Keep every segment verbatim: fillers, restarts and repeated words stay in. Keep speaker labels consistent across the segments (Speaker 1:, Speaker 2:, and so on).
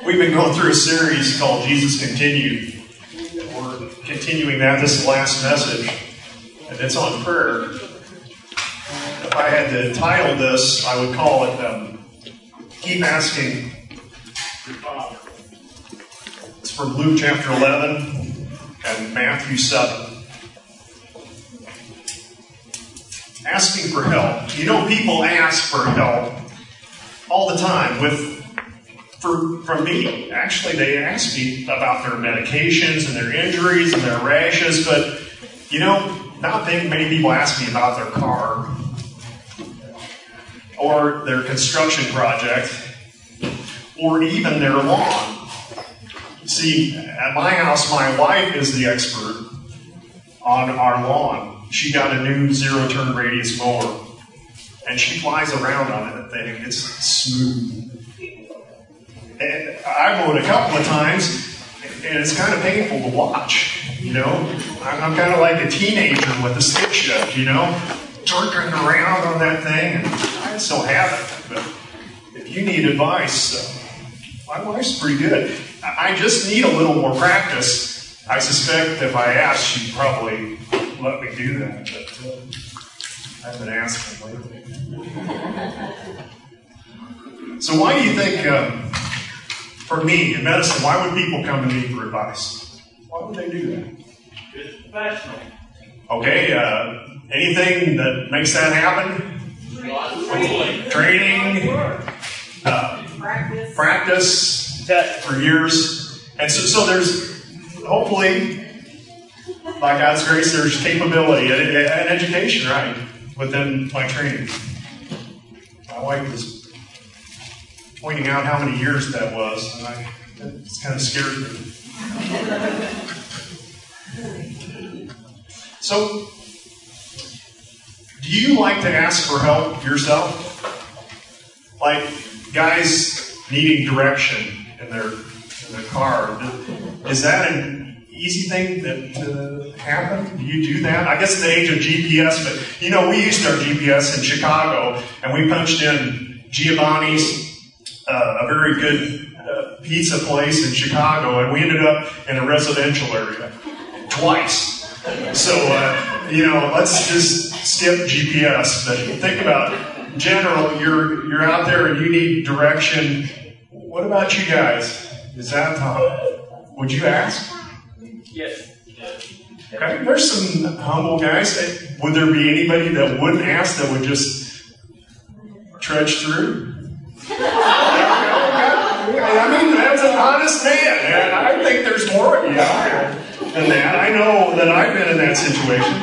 Speaker 1: We've been going through a series called Jesus Continued. We're continuing that. This is the last message, and it's on prayer. If I had to title this, I would call it um, Keep Asking Your Father. It's from Luke chapter eleven and Matthew seven. Asking for help. You know, people ask for help all the time with For, from me. Actually, they ask me about their medications and their injuries and their rashes, but, you know, not many people ask me about their car or their construction project or even their lawn. See, at my house, my wife is the expert on our lawn. She got a new zero-turn radius mower, and she flies around on that thing. It's smooth. And I mowed a couple of times, and it's kind of painful to watch, you know. I'm kind of like a teenager with a stick shift, you know, jerking around on that thing, and I still have it. But if you need advice, uh, my wife's pretty good. I just need a little more practice. I suspect if I asked, she'd probably let me do that, but uh, I haven't asked her lately. So why do you think... Uh, For me, in medicine, why would people come to me for advice? Why would they do that?
Speaker 2: It's professional.
Speaker 1: Okay, uh, anything that makes that happen?
Speaker 2: Training.
Speaker 1: Training, uh,
Speaker 3: Practice.
Speaker 1: practice for years. And so, so there's, hopefully, by God's grace, there's capability and, and education, right, within my training. My wife was pointing out how many years that was, and I, it's kind of scared me. So, do you like to ask for help yourself? Like guys needing direction in their in their car. Is that an easy thing that to happen? Do you do that? I guess in the age of G P S, but you know, we used our G P S in Chicago, and we punched in Giovanni's. Uh, a very good uh, pizza place in Chicago, and we ended up in a residential area twice. So, uh, you know, let's just skip G P S. But think about, in general, you're you're out there and you need direction. What about you guys? Is that uh, would you ask?
Speaker 2: Yes.
Speaker 1: Okay, there's some humble guys. Would there be anybody that wouldn't ask, that would just trudge through? I mean, that's an honest man, and I think there's more of you out there than that. I know that I've been in that situation.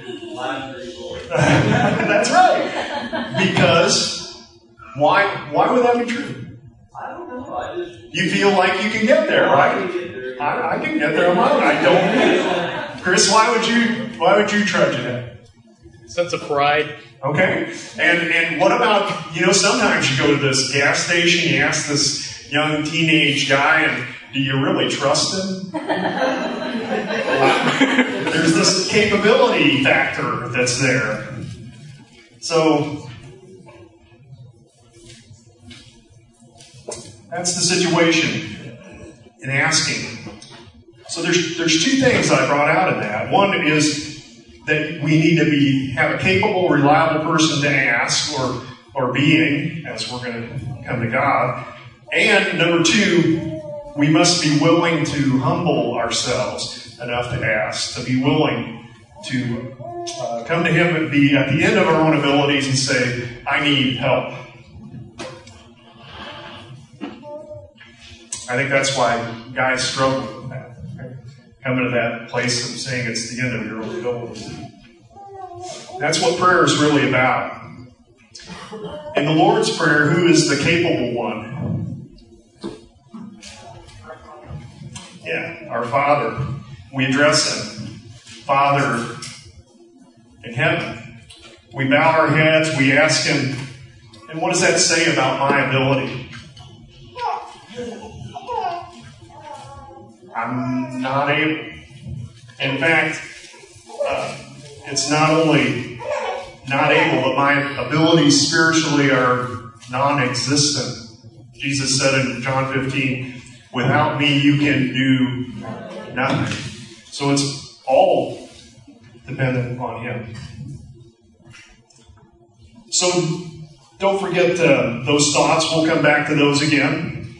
Speaker 1: That's right. Because why? Why would that be true?
Speaker 2: I don't know. I just
Speaker 1: You feel like you can get there, right? I, I can get there on my own. I don't. Chris, why would you? Why would you trudge ahead?
Speaker 4: Sense of pride.
Speaker 1: Okay. And and what about, you know, sometimes you go to this gas station, you ask this young teenage guy, and do you really trust him? There's this capability factor that's there. So that's the situation in asking. So there's there's two things I brought out of that. One is that we need to be have a capable, reliable person to ask, or or being, as we're going to come to God. And number two, we must be willing to humble ourselves enough to ask, to be willing to uh, come to Him and be at the end of our own abilities and say, I need help. I think that's why guys struggle with that. Coming to that place of saying it's the end of your own abilities. That's what prayer is really about. In the Lord's Prayer, who is the capable one? Yeah, our Father. We address Him. Father in heaven. We bow our heads, we ask Him, and what does that say about my ability? I'm not able. In fact, uh, it's not only not able, but my abilities spiritually are non-existent. Jesus said in John fifteen, Without me, you can do nothing. So it's all dependent upon Him. So don't forget uh, those thoughts. We'll come back to those again.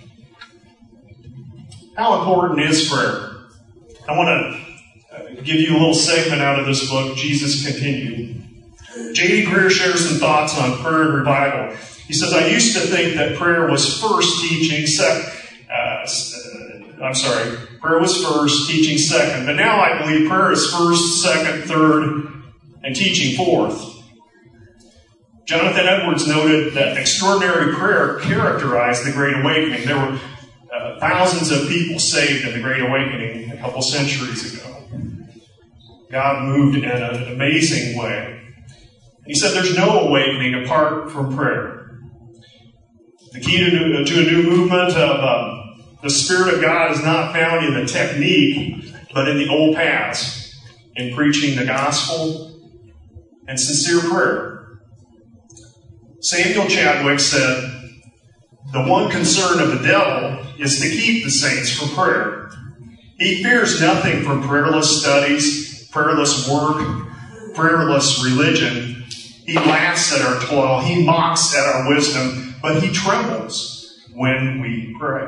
Speaker 1: How important is prayer? I want to give you a little segment out of this book, Jesus Continued. J D Greear shares some thoughts on prayer and revival. He says, I used to think that prayer was first, teaching second. Uh, I'm sorry, prayer was first, teaching second. But now I believe prayer is first, second, third, and teaching fourth. Jonathan Edwards noted that extraordinary prayer characterized the Great Awakening. There were uh, thousands of people saved in the Great Awakening a couple centuries ago. God moved in an amazing way. He said there's no awakening apart from prayer. The key to, new, to a new movement of uh, the Spirit of God is not found in the technique, but in the old paths, in preaching the gospel and sincere prayer. Samuel Chadwick said, the one concern of the devil is to keep the saints from prayer. He fears nothing from prayerless studies, prayerless work, prayerless religion. He laughs at our toil. He mocks at our wisdom, but he trembles when we pray.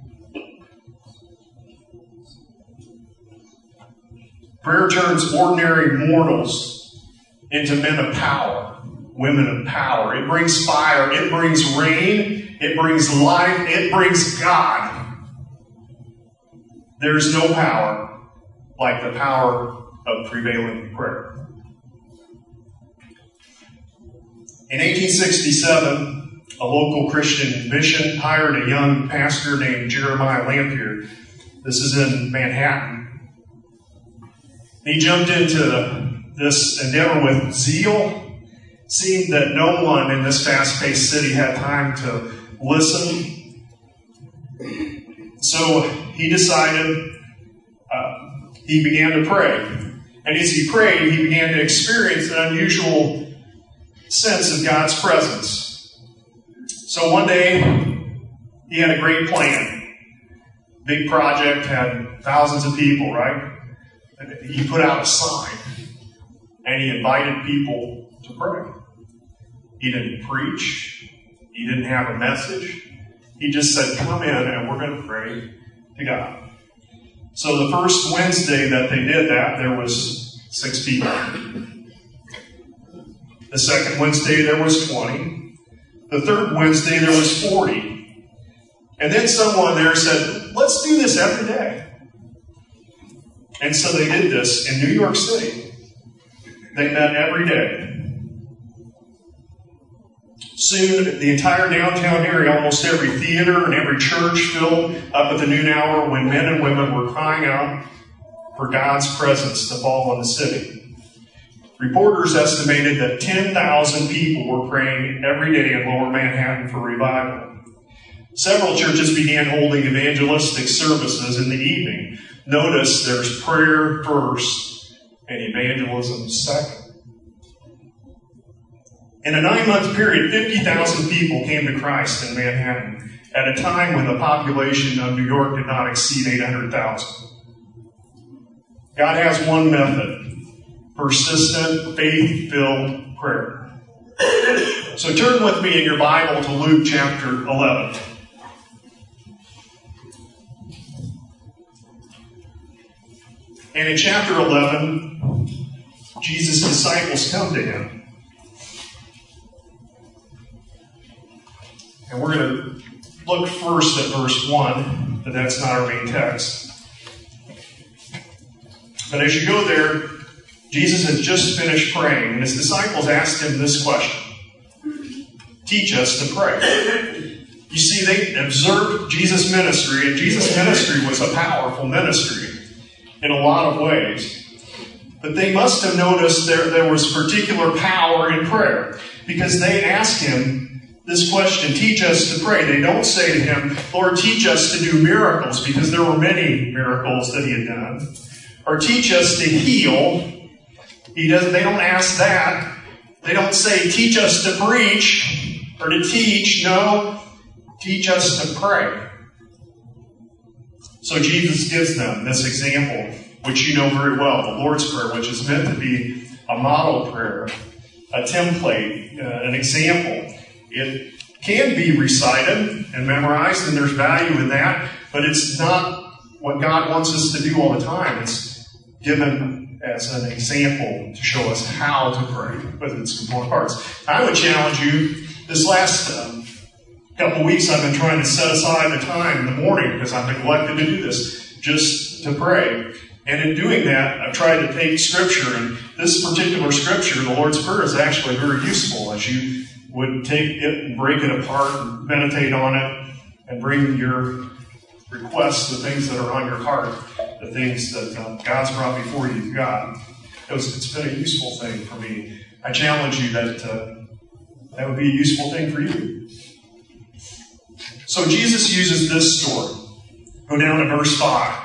Speaker 1: Prayer turns ordinary mortals into men of power, women of power. It brings fire. It brings rain. It brings life. It brings God. There is no power like the power of prevailing prayer. In eighteen sixty-seven, a local Christian mission hired a young pastor named Jeremiah Lampier. This is in Manhattan. He jumped into this endeavor with zeal. Seemed that no one in this fast-paced city had time to listen. So he decided, uh, he began to pray. And as he prayed, he began to experience an unusual sense of God's presence. So one day, he had a great plan. Big project, had thousands of people, right? He put out a sign, and he invited people to pray. He didn't preach. He didn't have a message. He just said, come in and we're going to pray to God. So the first Wednesday that they did that, there was six people. The second Wednesday, there was twenty. The third Wednesday, there was forty. And then someone there said, let's do this every day. And so they did this in New York City. They met every day. Soon, the entire downtown area, almost every theater and every church filled up at the noon hour when men and women were crying out for God's presence to fall on the city. Reporters estimated that ten thousand people were praying every day in Lower Manhattan for revival. Several churches began holding evangelistic services in the evening. Notice there's prayer first and evangelism second. In a nine-month period, fifty thousand people came to Christ in Manhattan at a time when the population of New York did not exceed eight hundred thousand. God has one method: persistent, faith-filled prayer. So turn with me in your Bible to Luke chapter eleven. And in chapter eleven, Jesus' disciples come to him. And we're going to look first at verse one, but that's not our main text. But as you go there, Jesus has just finished praying, and his disciples asked him this question: teach us to pray. You see, they observed Jesus' ministry, and Jesus' ministry was a powerful ministry in a lot of ways. But they must have noticed there, there was particular power in prayer, because they asked him this question: teach us to pray. They don't say to him, Lord, teach us to do miracles, because there were many miracles that he had done. Or teach us to heal. He doesn't, they don't ask that. They don't say, teach us to preach or to teach. No, teach us to pray. So Jesus gives them this example, which you know very well, the Lord's Prayer, which is meant to be a model prayer, a template, uh, an example. It can be recited and memorized, and there's value in that, but it's not what God wants us to do all the time. It's given as an example to show us how to pray with its component parts. I would challenge you, this last um, couple weeks I've been trying to set aside the time in the morning, because I've neglected to do this, just to pray. And in doing that, I've tried to take Scripture, and this particular Scripture, the Lord's Prayer, is actually very useful as you would take it and break it apart and meditate on it and bring your requests, the things that are on your heart, the things that um, God's brought before you to God. It was, it's been a useful thing for me. I challenge you that uh, that would be a useful thing for you. So Jesus uses this story. Go down to verse five.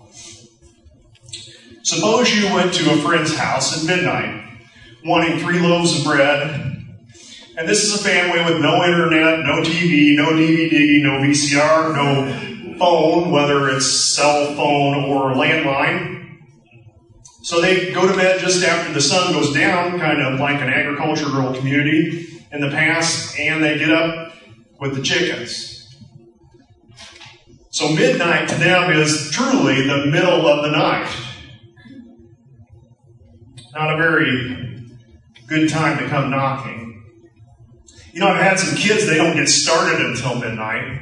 Speaker 1: Suppose you went to a friend's house at midnight, wanting three loaves of bread. And this is a family with no internet, no T V, no D V D, no V C R, no phone, whether it's cell phone or landline. So they go to bed just after the sun goes down, kind of like an agricultural community in the past, and they get up with the chickens. So midnight to them is truly the middle of the night. Not a very good time to come knocking. You know, I've had some kids, they don't get started until midnight.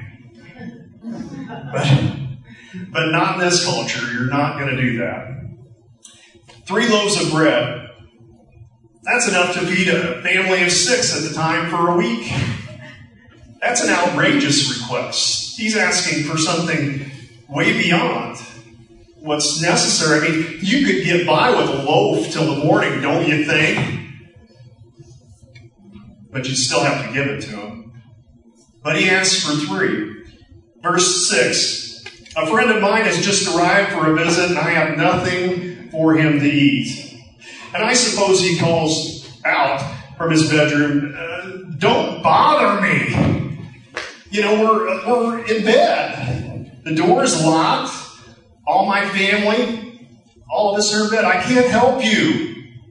Speaker 1: But, but not in this culture. You're not going to do that. Three loaves of bread. That's enough to feed a family of six at the time for a week. That's an outrageous request. He's asking for something way beyond what's necessary. I mean, you could get by with a loaf till the morning, don't you think? But you still have to give it to him. But he asks for three. Verse six. A friend of mine has just arrived for a visit, and I have nothing for him to eat. And I suppose he calls out from his bedroom, uh, don't bother me. You know, we're, we're in bed. The door's locked. All my family, all of us are in bed. I can't help you.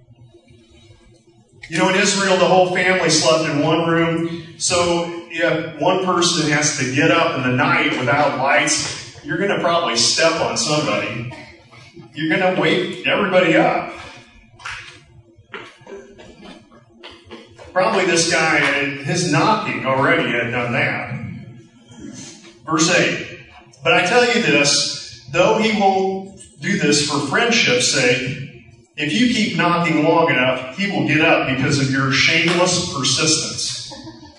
Speaker 1: You know, in Israel, the whole family slept in one room. So if one person has to get up in the night without lights, you're going to probably step on somebody. You're going to wake everybody up. Probably this guy, his knocking already had done that. Verse eight. But I tell you this, though he won't do this for friendship's sake, if you keep knocking long enough, he will get up because of your shameless persistence.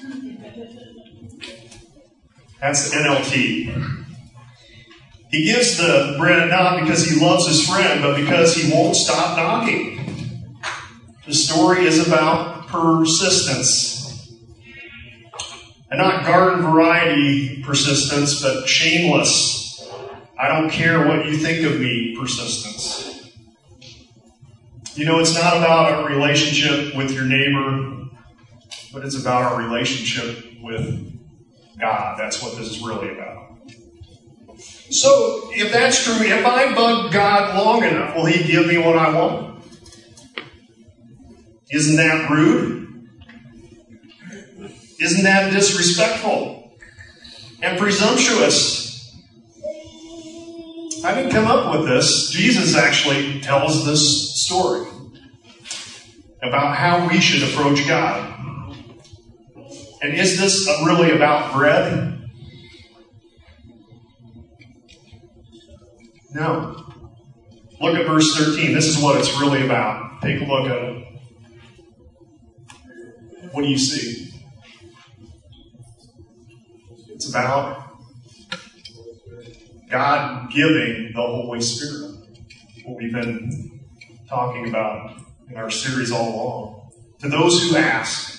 Speaker 1: That's the N L T. He gives the bread not because he loves his friend, but because he won't stop knocking. The story is about persistence. And not garden variety persistence, but shameless, I don't care what you think of me persistence. You know, it's not about our relationship with your neighbor, but it's about our relationship with God. That's what this is really about. So, if that's true, if I bug God long enough, will he give me what I want? Isn't that rude? Isn't that disrespectful and presumptuous? I didn't come up with this. Jesus actually tells this story about how we should approach God. And is this really about bread? No. Look at verse thirteen. This is what it's really about. Take a look at it. What do you see? It's about God giving the Holy Spirit. What we've been talking about in our series all along. To those who ask.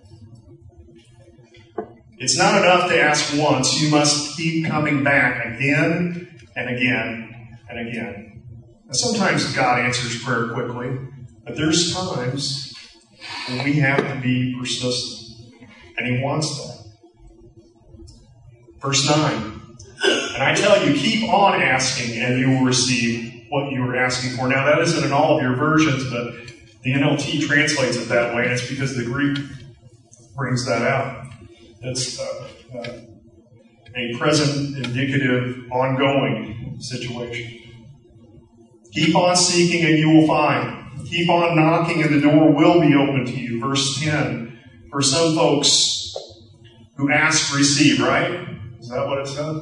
Speaker 1: It's not enough to ask once. You must keep coming back again and again and again. And sometimes God answers prayer quickly, but there's times when we have to be persistent. And he wants that. Verse nine. And I tell you, keep on asking and you will receive what you are asking for. Now, that isn't in all of your versions, but the N L T translates it that way, and it's because the Greek brings that out. It's uh, uh, a present, indicative, ongoing situation. Keep on seeking and you will find. Keep on knocking and the door will be open to you. Verse ten. For some folks who ask, receive, right? Is that what it says?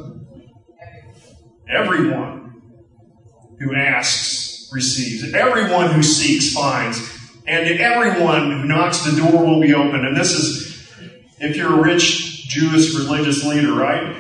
Speaker 1: Everyone who asks, receives. Everyone who seeks, finds. And everyone who knocks, the door will be open. And this is, if you're a rich Jewish religious leader, right?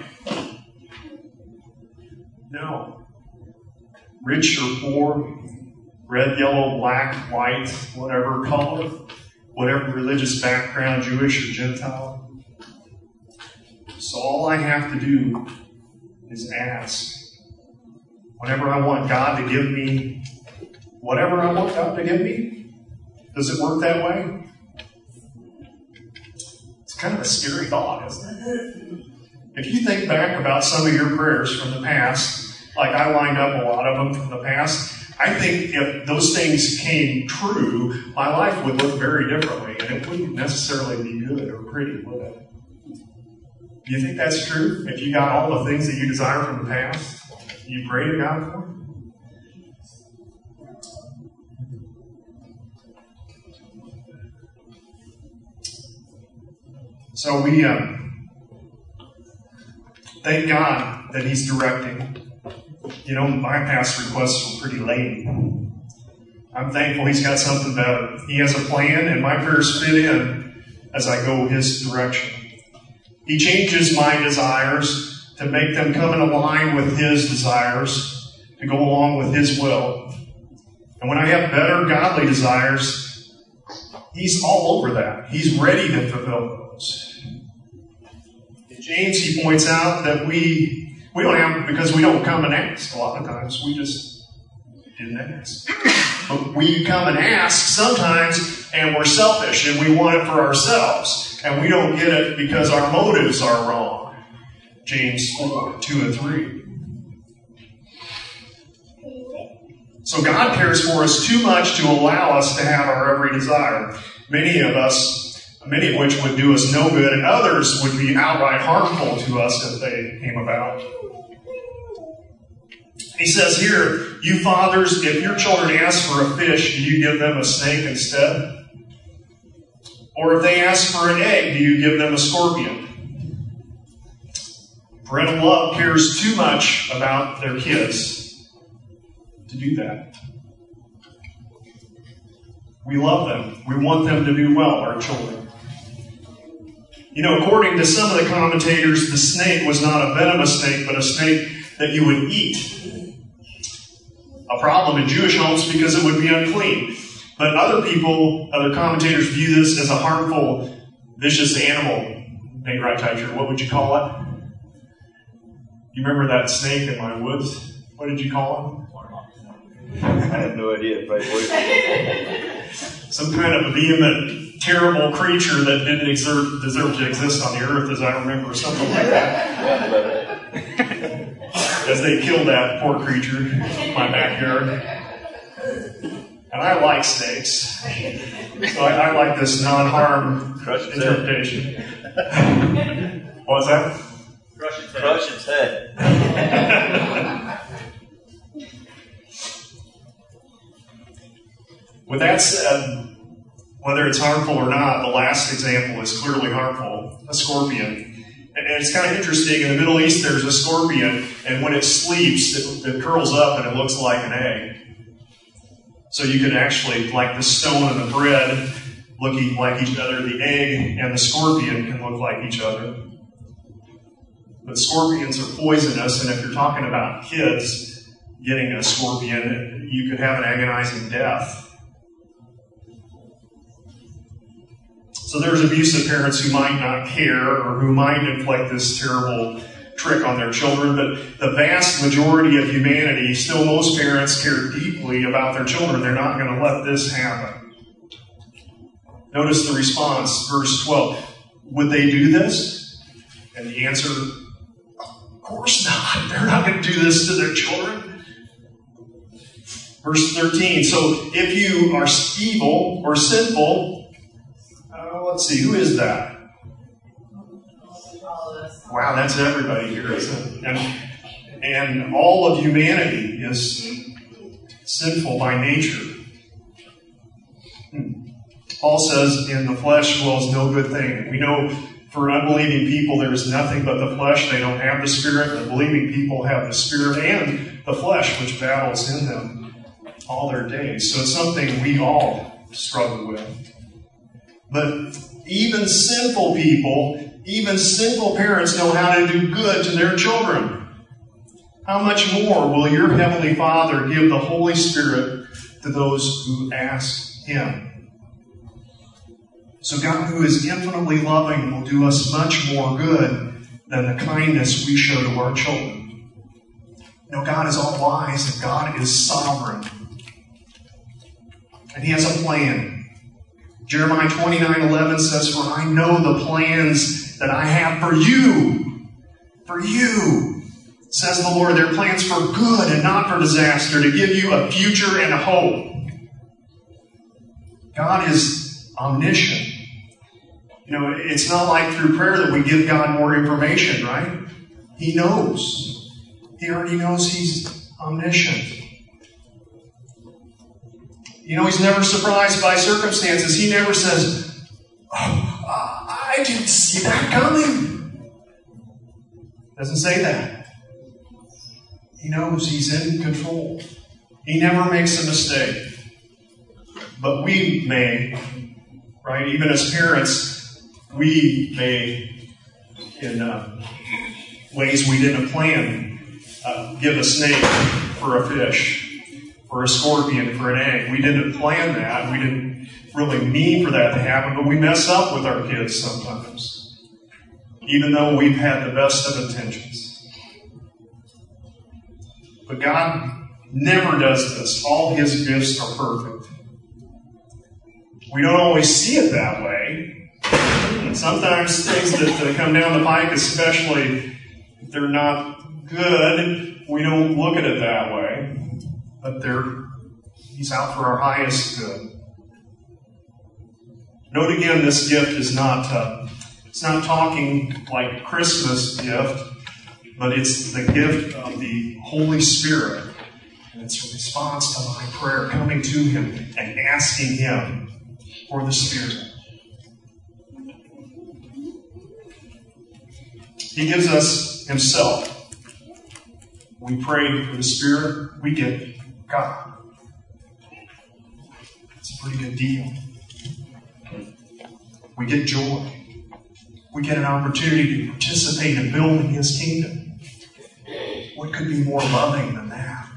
Speaker 1: No. Rich or poor, red, yellow, black, white, whatever color, whatever religious background, Jewish or Gentile. So all I have to do is ask. Whenever I want God to give me whatever I want God to give me, does it work that way? It's kind of a scary thought, isn't it? If you think back about some of your prayers from the past, like I lined up a lot of them from the past, I think if those things came true, my life would look very differently, and it wouldn't necessarily be good or pretty, would it? Do you think that's true? If you got all the things that you desire from the past, you pray to God for them? So we um, thank God that He's directing. You know, my past requests were pretty lame. I'm thankful He's got something better. He has a plan, and my prayers fit in as I go His direction. He changes my desires to make them come in line with His desires, to go along with His will. And when I have better godly desires, He's all over that. He's ready to fulfill those. In James, he points out that we we don't have, because we don't come and ask a lot of times. We just didn't ask. But we come and ask sometimes, and we're selfish, and we want it for ourselves. And we don't get it because our motives are wrong. James four, two and three. So God cares for us too much to allow us to have our every desire. Many of us, many of which would do us no good, and others would be outright harmful to us if they came about. He says here, you fathers, if your children ask for a fish, do you give them a snake instead? Or if they ask for an egg, do you give them a scorpion? Parental love cares too much about their kids to do that. We love them. We want them to do well, our children. You know, according to some of the commentators, the snake was not a venomous snake, but a snake that you would eat. A problem in Jewish homes because it would be unclean. But other people, other commentators view this as a harmful, vicious animal. Nate Reiteicher, what would you call it? You remember that snake in my woods? What did you call
Speaker 3: I have no idea.
Speaker 1: Some kind of vehement, terrible creature that didn't exert, deserve to exist on the earth, as I remember, something like that. As they killed that poor creature in my backyard. And I like snakes. So I, I like this non-harm interpretation. What was that?
Speaker 2: Crush its head.
Speaker 3: Crush its head.
Speaker 1: With that said, whether it's harmful or not, the last example is clearly harmful. A scorpion. And it's kind of interesting. In the Middle East, there's a scorpion, and when it sleeps, it, it curls up and it looks like an egg. So you could actually, like the stone and the bread, looking like each other, the egg and the scorpion can look like each other. But scorpions are poisonous, and if you're talking about kids getting a scorpion, you could have an agonizing death. So there's abusive parents who might not care or who might inflict this terrible trick on their children, but the vast majority of humanity, still most parents care deeply about their children. They're not going to let this happen. Notice the response, verse twelve. Would they do this? And the answer, course not. They're not going to do this to their children. Verse thirteen, so if you are evil or sinful, uh, let's see, who is that? Wow, that's everybody here, isn't it? And, and all of humanity is sinful by nature. Hmm. Paul says, in the flesh dwells no good thing. We know for unbelieving people there is nothing but the flesh. They don't have the Spirit. The believing people have the Spirit and the flesh, which battles in them all their days. So it's something we all struggle with. But even sinful people, even sinful parents know how to do good to their children. How much more will your Heavenly Father give the Holy Spirit to those who ask Him? So God, who is infinitely loving, will do us much more good than the kindness we show to our children. You know, God is all wise and God is sovereign. And He has a plan. Jeremiah twenty-nine eleven says, for I know the plans that I have for you. For you, says the Lord. They're plans for good and not for disaster, to give you a future and a hope. God is omniscient. You know, it's not like through prayer that we give God more information, right? He knows. He already knows He's omniscient. You know, He's never surprised by circumstances. He never says, oh, I didn't see that coming. Doesn't say that. He knows He's in control. He never makes a mistake. But we may, right, even as parents, we may, in uh, ways we didn't plan, uh, give a snake for a fish, for a scorpion, for an egg. We didn't plan that. We didn't really mean for that to happen, but we mess up with our kids sometimes, even though we've had the best of intentions. But God never does this. All His gifts are perfect. We don't always see it that way. And sometimes things that, that come down the pike, especially if they're not good, we don't look at it that way. But they're, He's out for our highest good. Note again, this gift is not, uh, it's not talking like Christmas gift, but it's the gift of the Holy Spirit. And it's a response to my prayer, coming to Him and asking Him for the Spirit. He gives us Himself. We pray for the Spirit, we get God. It's a pretty good deal. We get joy. We get an opportunity to participate in building His kingdom. What could be more loving than that?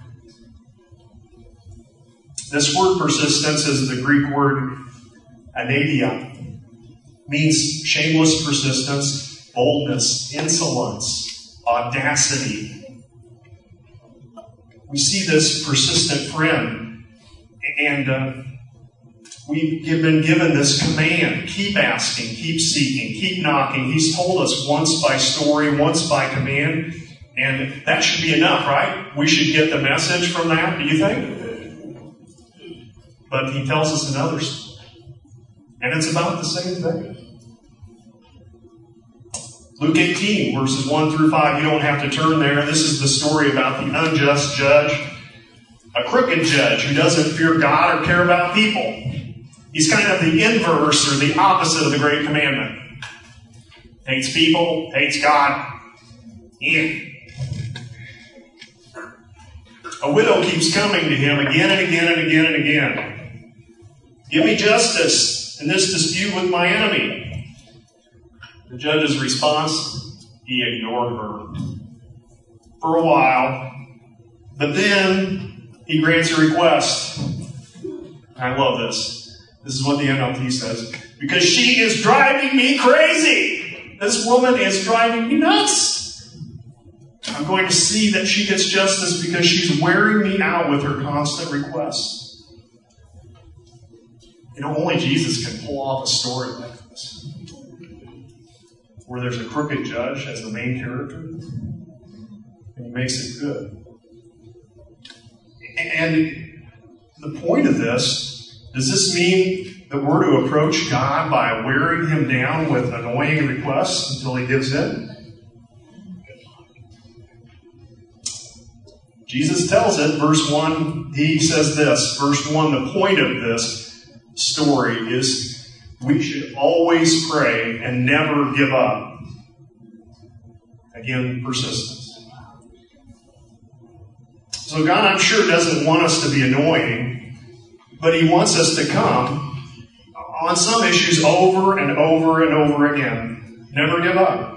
Speaker 1: This word persistence is the Greek word anadia. Means shameless persistence, boldness, insolence, audacity. We see this persistent friend, and uh, we've been given this command. Keep asking, keep seeking, keep knocking. He's told us once by story, once by command, and that should be enough, right? We should get the message from that, do you think? But He tells us another story, and it's about the same thing. Luke eighteen, verses one through five. You don't have to turn there. This is the story about the unjust judge, a crooked judge who doesn't fear God or care about people. He's kind of the inverse or the opposite of the Great Commandment. Hates people, hates God. Yeah. A widow keeps coming to him again and again and again and again. Give me justice in this dispute with my enemy. The judge's response, he ignored her for a while, but then he grants a request. I love this. This is what the N L T says. Because she is driving me crazy. This woman is driving me nuts. I'm going to see that she gets justice because she's wearing me out with her constant requests. You know, only Jesus can pull off a story like this, where there's a crooked judge as the main character. and He makes it good. And the point of this, does this mean that we're to approach God by wearing Him down with annoying requests until He gives in? Jesus tells it, verse one, He says this, verse one, the point of this story is we should always pray and never give up. Again, persistence. So God, I'm sure, doesn't want us to be annoying, but He wants us to come on some issues over and over and over again. Never give up.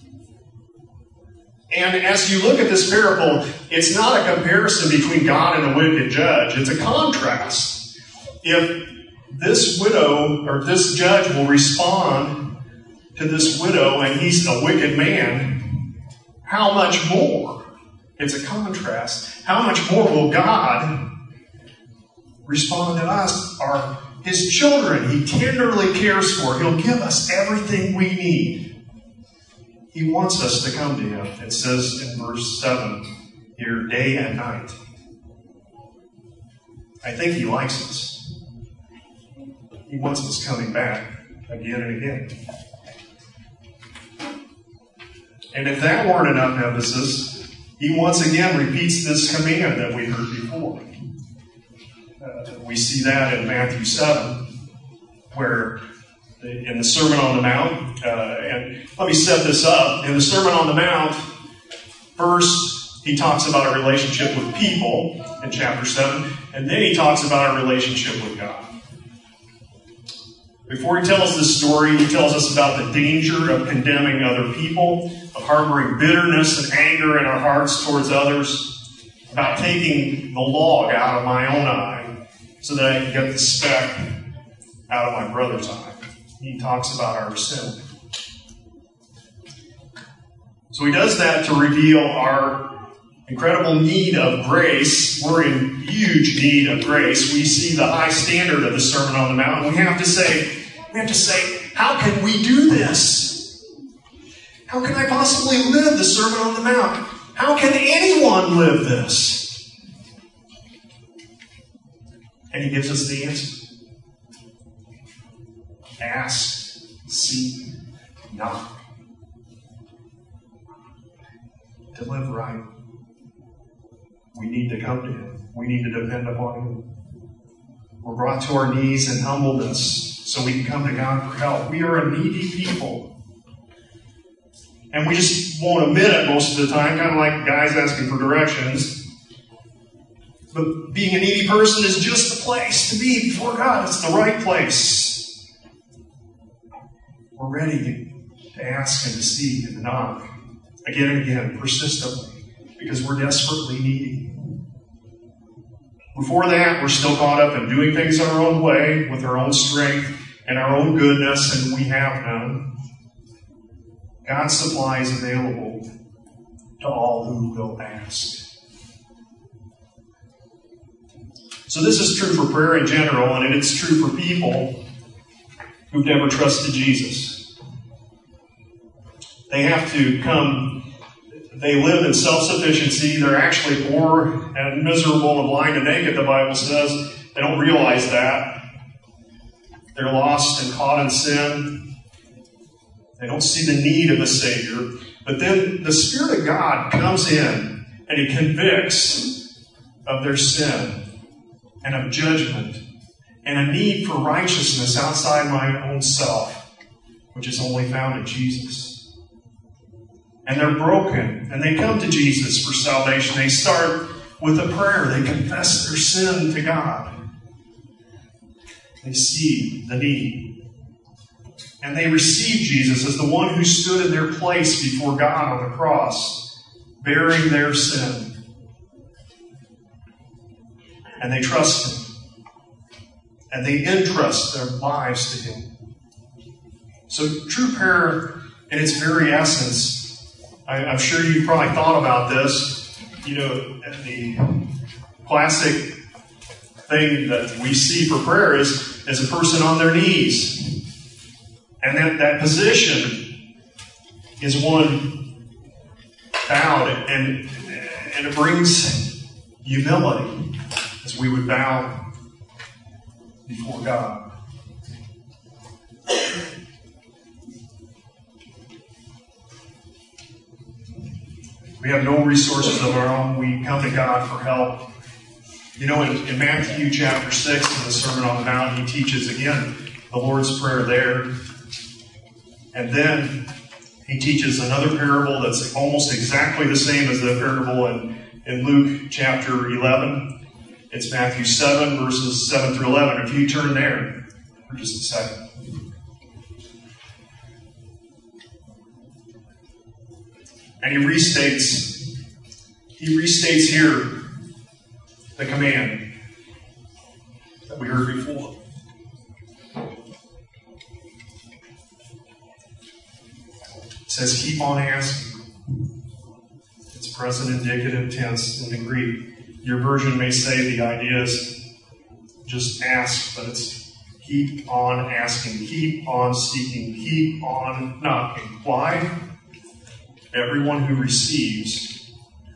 Speaker 1: And as you look at this parable, it's not a comparison between God and a wicked judge. It's a contrast. If this widow or this judge will respond to this widow and he's a wicked man, how much more? It's a contrast. How much more will God respond to us, our His children? He tenderly cares for. He'll give us everything we need. He wants us to come to Him. It says in verse seven here, day and night. I think He likes us. He wants us coming back again and again. And if that weren't enough emphasis, He once again repeats this command that we heard before. Uh, we see that in Matthew seven, where in the Sermon on the Mount, uh, and let me set this up. In the Sermon on the Mount, first He talks about a relationship with people in chapter seven, and then He talks about our relationship with God. Before He tells this story, He tells us about the danger of condemning other people, of harboring bitterness and anger in our hearts towards others, about taking the log out of my own eye so that I can get the speck out of my brother's eye. He talks about our sin. So He does that to reveal our incredible need of grace. We're in huge need of grace. We see the high standard of the Sermon on the Mount, and we have to say, we have to say, how can we do this? How can I possibly live the Sermon on the Mount? How can anyone live this? And He gives us the answer. Ask, seek, knock. To live right, we need to come to Him. We need to depend upon Him. We're brought to our knees in humbleness so we can come to God for help. We are a needy people. And we just won't admit it most of the time, kind of like guys asking for directions. But being a needy person is just the place to be before God. It's the right place. We're ready to ask and to seek and to knock again and again, persistently, because we're desperately needy. Before that, we're still caught up in doing things our own way, with our own strength and our own goodness, and we have none. God's supply is available to all who will ask. So this is true for prayer in general, and it's true for people who've never trusted Jesus. They have to come, they live in self-sufficiency. They're actually poor and miserable and blind and naked, the Bible says. They don't realize that. They're lost and caught in sin. They don't see the need of a Savior. But then the Spirit of God comes in and He convicts of their sin and of judgment and a need for righteousness outside my own self, which is only found in Jesus. And they're broken, and they come to Jesus for salvation. They start with a prayer. They confess their sin to God. They see the need. And they receive Jesus as the one who stood in their place before God on the cross, bearing their sin. And they trust Him. And they entrust their lives to Him. So true prayer, in its very essence, I, I'm sure you've probably thought about this. You know, the classic thing that we see for prayer is, is a person on their knees. And that, that position is one bowed. And And it brings humility as we would bow before God. We have no resources of our own. We come to God for help. You know, in, in Matthew chapter six, in the Sermon on the Mount, he teaches again the Lord's Prayer there. And then he teaches another parable that's almost exactly the same as the parable in, in Luke chapter eleven. It's Matthew seven, verses seven through eleven. If you turn there for just a second. And he restates, he restates here the command that we heard before. It says, keep on asking. It's present indicative tense in the Greek. Your version may say the idea is just ask, but it's keep on asking, keep on seeking, keep on knocking. Why? Everyone who receives,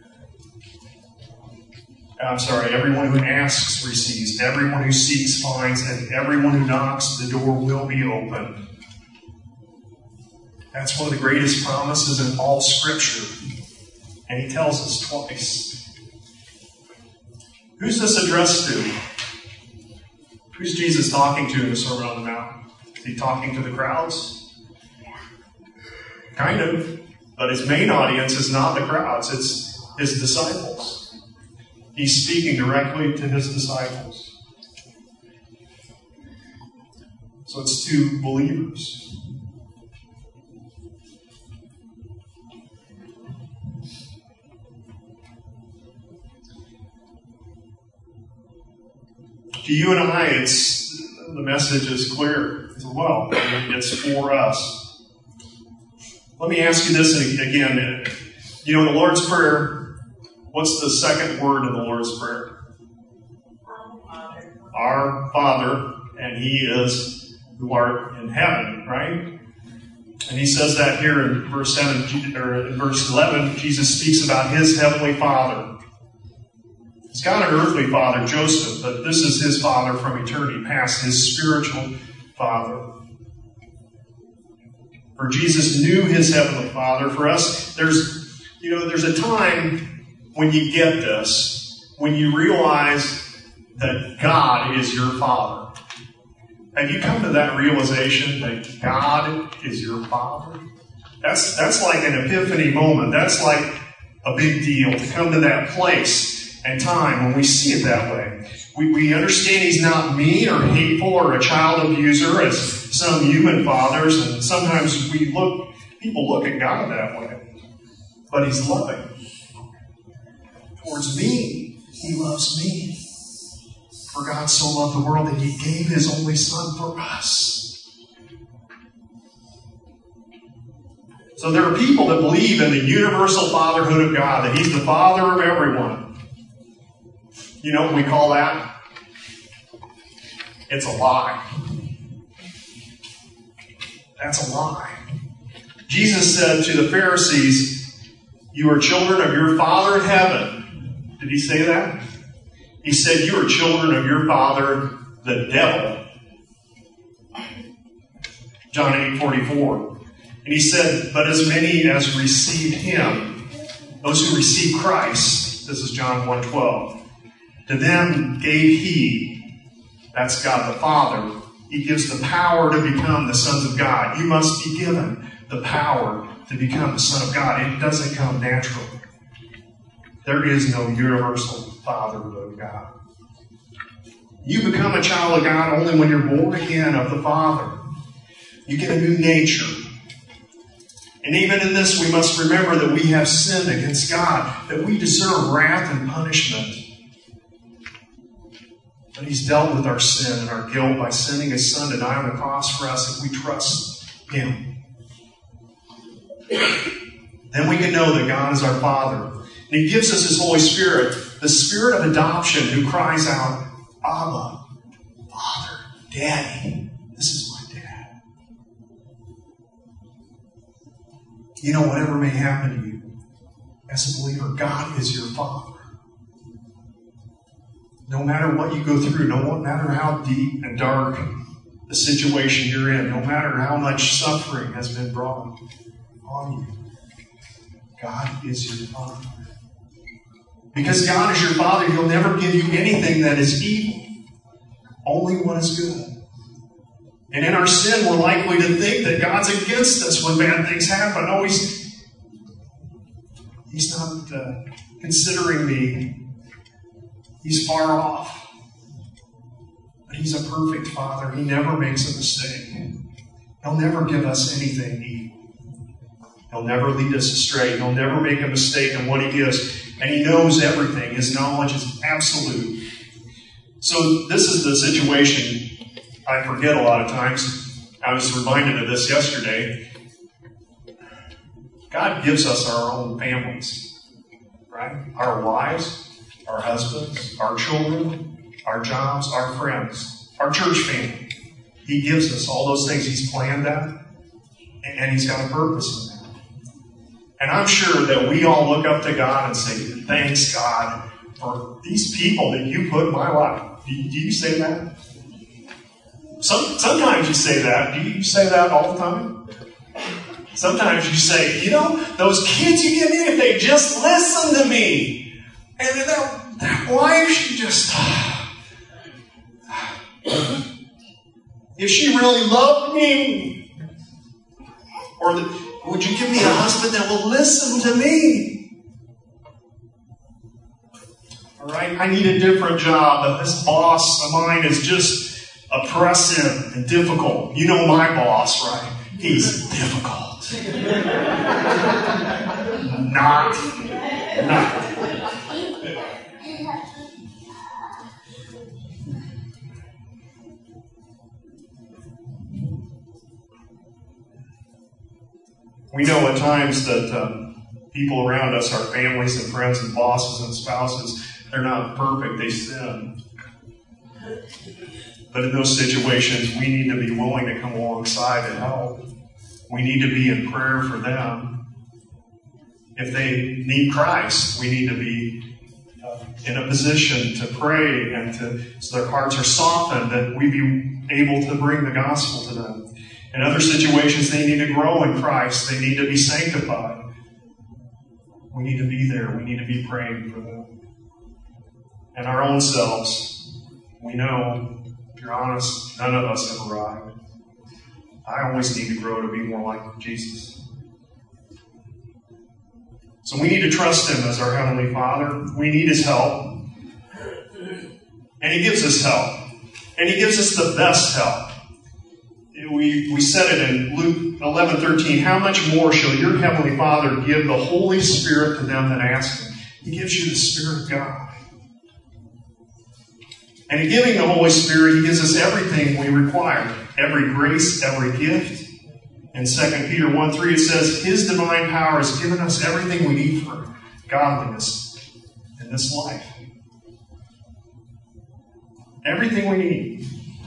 Speaker 1: I'm sorry, everyone who asks receives, everyone who seeks finds, and everyone who knocks, the door will be opened. That's one of the greatest promises in all Scripture. And he tells us twice. Who's this addressed to? Who's Jesus talking to in the Sermon on the Mount? Is he talking to the crowds? Kind of. But his main audience is not the crowds, it's his disciples. He's speaking directly to his disciples. So it's to believers. To you and I, it's the message is clear as well. It's for us. Let me ask you this again. You know, the Lord's Prayer, what's the second word in the Lord's Prayer? Our Father, and He is who art in heaven, right? And He says that here in verse seven, or in verse eleven, Jesus speaks about His heavenly Father. He's got an earthly father, Joseph, but this is His Father from eternity past, His spiritual Father. For Jesus knew His heavenly Father. For us, there's, you know, there's a time when you get this, when you realize that God is your Father. Have you come to that realization that God is your Father? That's that's like an epiphany moment. That's like a big deal to come to that place and time when we see it that way. We, we understand He's not mean or hateful or a child abuser as some human fathers, and sometimes we look, people look at God that way. But He's loving. Towards me, He loves me. For God so loved the world that He gave His only Son for us. So there are people that believe in the universal fatherhood of God, that He's the Father of everyone. You know what we call that? It's a lie. That's a lie. Jesus said to the Pharisees, you are children of your Father in heaven. Did He say that? He said, you are children of your father, the devil. John eight forty-four. And He said, but as many as received Him, those who receive Christ, this is John one twelve, to them gave He, that's God the Father, He gives the power to become the sons of God. You must be given the power to become the Son of God. It doesn't come naturally. There is no universal fatherhood of God. You become a child of God only when you're born again of the Father. You get a new nature. And even in this, we must remember that we have sinned against God, that we deserve wrath and punishment. But He's dealt with our sin and our guilt by sending His Son to die on the cross for us if we trust Him. Then we can know that God is our Father. And He gives us His Holy Spirit, the Spirit of adoption, who cries out, Abba, Father, Daddy, this is my dad. You know, whatever may happen to you, as a believer, God is your Father. No matter what you go through, no matter how deep and dark the situation you're in, no matter how much suffering has been brought on you, God is your Father. Because God is your Father, He'll never give you anything that is evil, only what is good. And in our sin, we're likely to think that God's against us when bad things happen. Oh, He's, he's not uh, considering me. He's far off. But He's a perfect Father. He never makes a mistake. He'll never give us anything evil. He'll never lead us astray. He'll never make a mistake in what He gives. And He knows everything. His knowledge is absolute. So this is the situation I forget a lot of times. I was reminded of this yesterday. God gives us our own families, right? Our wives, our husbands, our children, our jobs, our friends, our church family. He gives us all those things. He's planned that, and He's got a purpose in that. And I'm sure that we all look up to God and say, thanks, God, for these people that you put in my life. Do you, do you say that? Some, sometimes you say that. Do you say that all the time? Sometimes you say, you know, those kids you give me, if they just listen to me. And that, that wife, she just... if she really loved me. Or the, would you give me a husband that will listen to me? All right, I need a different job. This boss of mine is just oppressive and difficult. You know my boss, right? He's difficult. Not. Not. We know at times that uh, people around us, our families and friends and bosses and spouses, they're not perfect. They sin. But in those situations, we need to be willing to come alongside and help. We need to be in prayer for them. If they need Christ, we need to be uh, in a position to pray and to, so their hearts are softened, that we be able to bring the gospel to them. In other situations, they need to grow in Christ. They need to be sanctified. We need to be there. We need to be praying for them. And our own selves, we know, if you're honest, none of us have arrived. I always need to grow to be more like Jesus. So we need to trust Him as our Heavenly Father. We need His help. And He gives us help. And He gives us the best help. We, we said it in Luke eleven thirteen. How much more shall your Heavenly Father give the Holy Spirit to them that ask Him? He gives you the Spirit of God. And in giving the Holy Spirit, He gives us everything we require. Every grace, every gift. In Second Peter one three, it says, His divine power has given us everything we need for godliness in this life. Everything we need.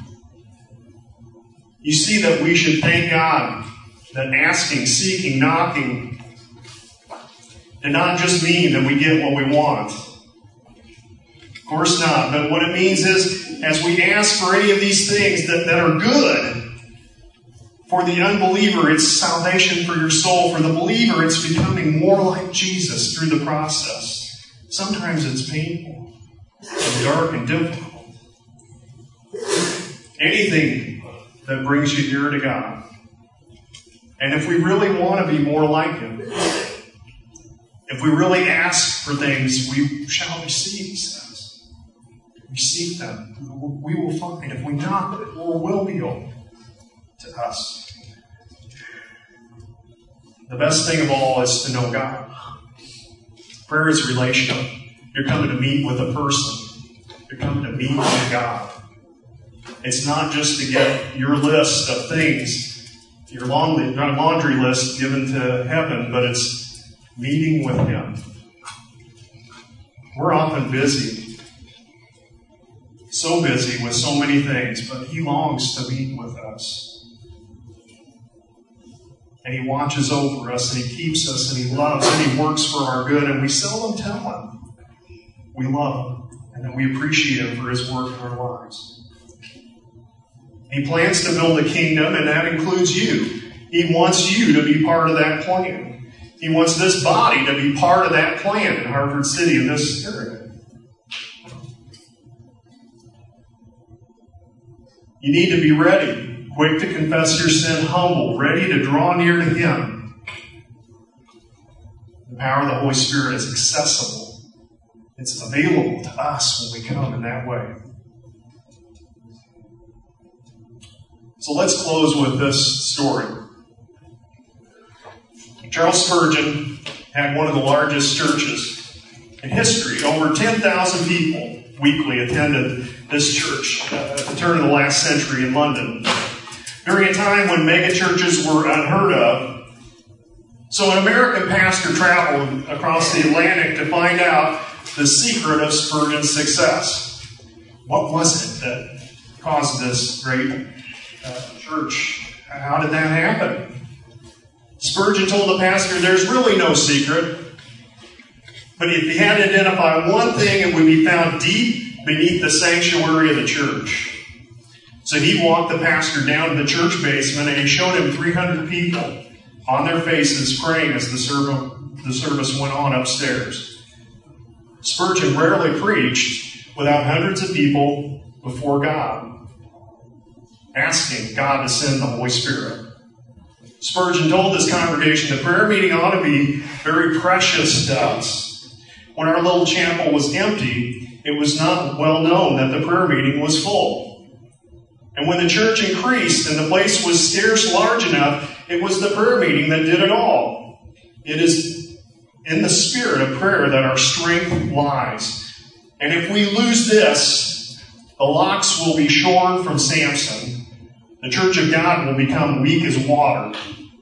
Speaker 1: You see that we should thank God that asking, seeking, knocking did not just mean that we get what we want. Of course not. But what it means is, as we ask for any of these things that, that are good, for the unbeliever, it's salvation for your soul. For the believer, it's becoming more like Jesus through the process. Sometimes it's painful and dark and difficult. Anything that brings you nearer to God. And if we really want to be more like Him, if we really ask for things, we shall receive, He says. We seek them, we will find. If we knock, the door will be open to us. The best thing of all is to know God. Prayer is relational. You're coming to meet with a person. You're coming to meet with God. It's not just to get your list of things, your laundry list given to heaven, but it's meeting with Him. We're often busy, so busy with so many things, but He longs to meet with us. And He watches over us, and He keeps us, and He loves, and He works for our good, and we seldom tell Him we love Him and that we appreciate Him for His work in our lives. He plans to build a kingdom, and that includes you. He wants you to be part of that plan. He wants this body to be part of that plan in Hartford City, in this area. You need to be ready, quick to confess your sin, humble, ready to draw near to Him. The power of the Holy Spirit is accessible. It's available to us when we come in that way. So let's close with this story. Charles Spurgeon had one of the largest churches in history. Over ten thousand people weekly attended this church at the turn of the last century in London, during a time when megachurches were unheard of. So an American pastor traveled across the Atlantic to find out the secret of Spurgeon's success. What was it that caused this great uh, church? How did that happen? Spurgeon told the pastor, there's really no secret. But if he had to identify one thing, it would be found deep beneath the sanctuary of the church. So he walked the pastor down to the church basement, and he showed him three hundred people on their faces praying as the service went on upstairs. Spurgeon rarely preached without hundreds of people before God, asking God to send the Holy Spirit. Spurgeon told this congregation the prayer meeting ought to be very precious to us. When our little chapel was empty, it was not well known that the prayer meeting was full. And when the church increased and the place was scarce large enough, it was the prayer meeting that did it all. It is in the spirit of prayer that our strength lies. And if we lose this, the locks will be shorn from Samson. The church of God will become weak as water.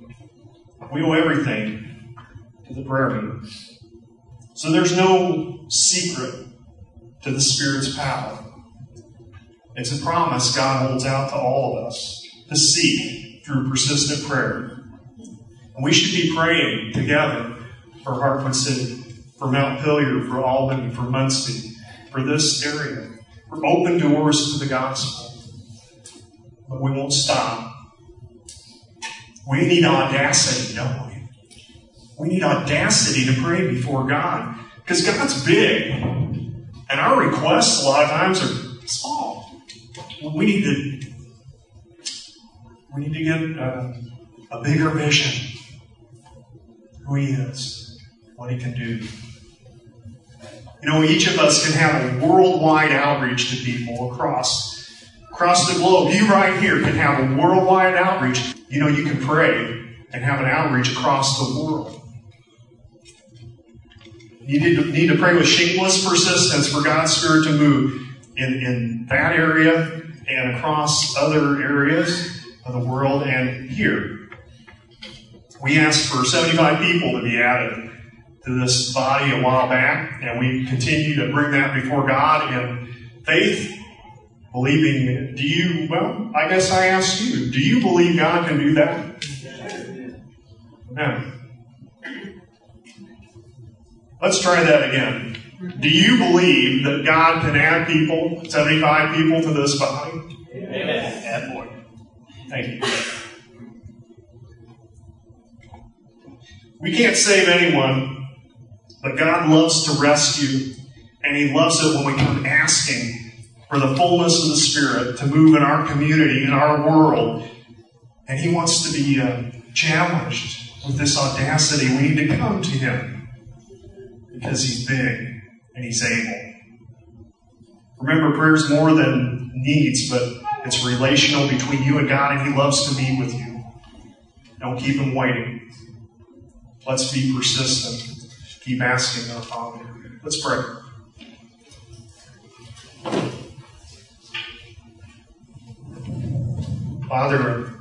Speaker 1: We owe everything to the prayer meeting. So there's no secret to the Spirit's power. It's a promise God holds out to all of us to seek through persistent prayer. And we should be praying together for Hartford City, for Mount Pillier, for Albany, for Muncie, for this area. We're open doors to the gospel. But we won't stop. We need audacity, don't we? We need audacity to pray before God. Because God's big. And our requests a lot of times are small. We need to, we need to get uh, a bigger vision. Who He is, what He can do. You know, each of us can have a worldwide outreach to people across, across the globe. You right here can have a worldwide outreach. You know, you can pray and have an outreach across the world. You need to, need to pray with shameless persistence for God's Spirit to move in, in that area and across other areas of the world and here. We asked for seventy-five people to be added to this body a while back, and we continue to bring that before God in faith, believing. Do you, well, I guess I asked you, do you believe God can do that? Amen. Let's try that again. Do you believe that God can add people, seventy-five people to this body?
Speaker 2: Amen.
Speaker 1: Add more. Thank you. We can't save anyone, but God loves to rescue, and He loves it when we come asking for the fullness of the Spirit to move in our community, in our world. And He wants to be uh, challenged with this audacity. We need to come to Him because He's big and He's able. Remember, prayer is more than needs, but it's relational between you and God, and He loves to meet with you. Don't keep Him waiting. Let's be persistent. Keep asking our Father. Let's pray. Father,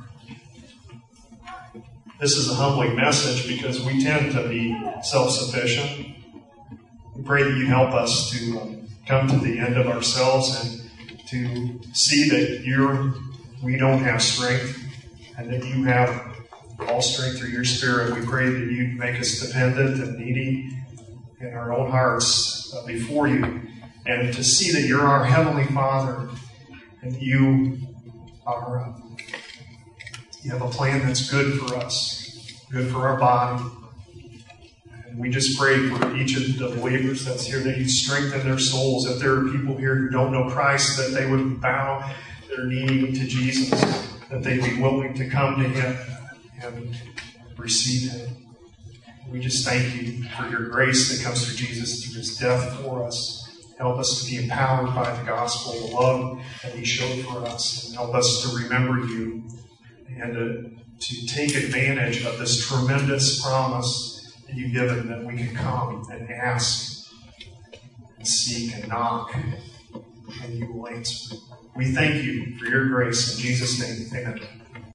Speaker 1: this is a humbling message because we tend to be self-sufficient. We pray that you help us to um, come to the end of ourselves and to see that you're, we don't have strength and that you have all strength through your Spirit. We pray that you make us dependent and needy in our own hearts uh, before you, and to see that you're our Heavenly Father, and you are uh, you have a plan that's good for us, good for our body. And we just pray for each of the believers that's here, that you strengthen their souls. If there are people here who don't know Christ, that they would bow their knee to Jesus, that they'd be willing to come to Him and receive Him. We just thank you for your grace that comes through Jesus, through His death for us. Help us to be empowered by the gospel, the love that He showed for us. And help us to remember you and to, to take advantage of this tremendous promise that you've given, that we can come and ask and seek and knock, and you will answer. We thank you for your grace. In Jesus' name, amen.